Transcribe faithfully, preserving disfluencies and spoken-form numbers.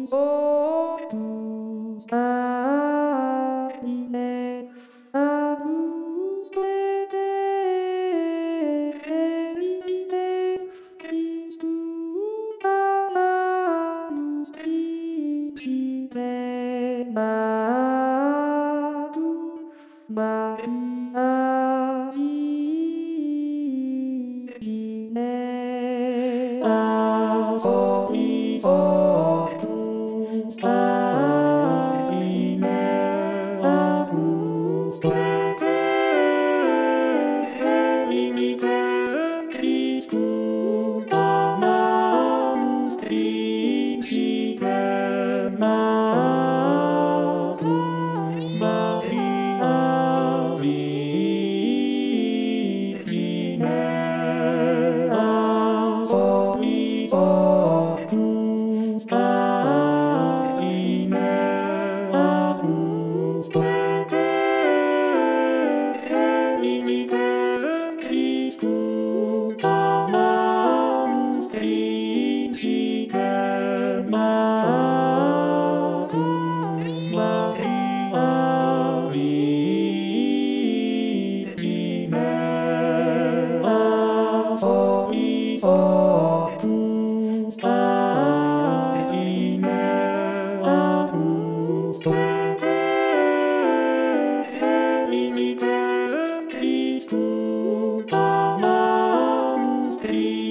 Opus Domine, Agnus Praeterite, Christum amanus Principe Matum, Maria Virgine, Asolis Opus Domine, Agnus Praeterite, Christum amanus Principe Matum, Maria Virgine, Asolis Opus Domine, Agnus Praeterite, Christum amanus Principe Matum, Maria Virgine, Asolis Opus Domine, Agnus Praeterite, Christum amanus Principe